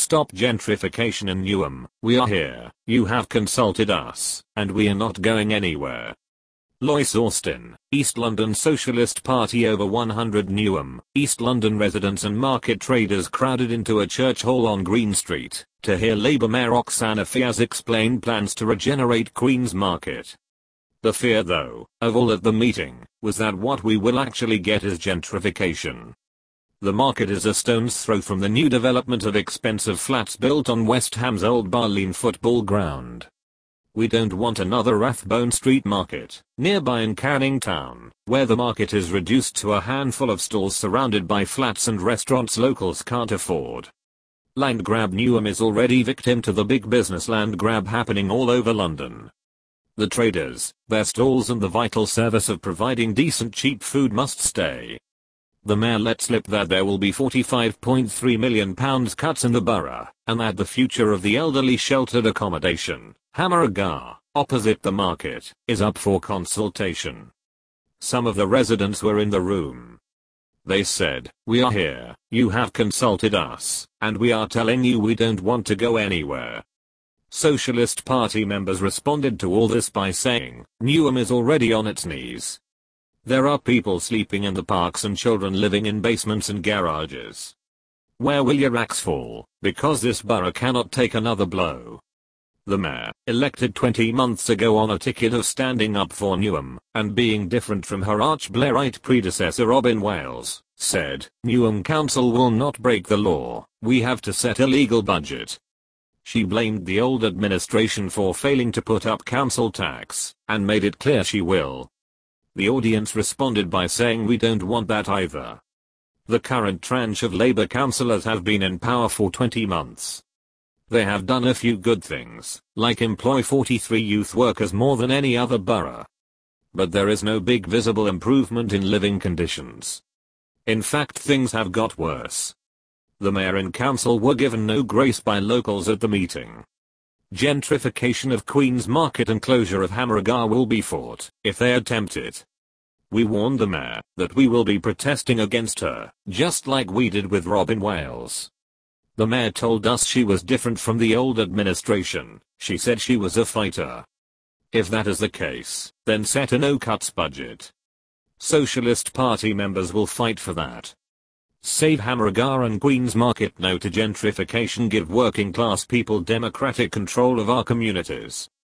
stop gentrification in Newham. We are here. You have consulted us, and we are not going anywhere. Lois Austin, East London Socialist Party. Over 100 Newham, East London residents and market traders crowded into a church hall on Green Street to hear Labour Mayor Oksana Fiaz explain plans to regenerate Queen's Market. The fear, though, of all at the meeting, was that what we will actually get is gentrification. The market is a stone's throw from the new development of expensive flats built on West Ham's old Barline football ground. We don't want another Rathbone Street market, nearby in Canning Town, where the market is reduced to a handful of stalls surrounded by flats and restaurants locals can't afford. Land grab. Newham is already victim to the big business land grab happening all over London. The traders, their stalls and the vital service of providing decent cheap food must stay. The mayor let slip that there will be £45.3 million cuts in the borough, and that the future of the elderly sheltered accommodation, Hammer-Agar, opposite the market, is up for consultation. Some of the residents were in the room. They said, "We are here, you have consulted us, and we are telling you we don't want to go anywhere." Socialist Party members responded to all this by saying, Newham is already on its knees. There are people sleeping in the parks and children living in basements and garages. Where will your axe fall, because this borough cannot take another blow? The mayor, elected 20 months ago on a ticket of standing up for Newham, and being different from her arch-Blairite predecessor Robin Wales, said, Newham Council will not break the law, we have to set a legal budget. She blamed the old administration for failing to put up council tax, and made it clear she will. The audience responded by saying we don't want that either. The current tranche of Labour councillors have been in power for 20 months. They have done a few good things, like employ 43 youth workers more than any other borough. But there is no big visible improvement in living conditions. In fact, things have got worse. The mayor and council were given no grace by locals at the meeting. Gentrification of Queen's Market and closure of Hammer-Agar will be fought if they attempt it. We warned the mayor that we will be protesting against her, just like we did with Robin Wales. The mayor told us she was different from the old administration. She said she was a fighter. If that is the case, then set a no-cuts budget. Socialist Party members will fight for that. Save Hammer-Agar and Queen's Market. No to gentrification. Give working class people democratic control of our communities.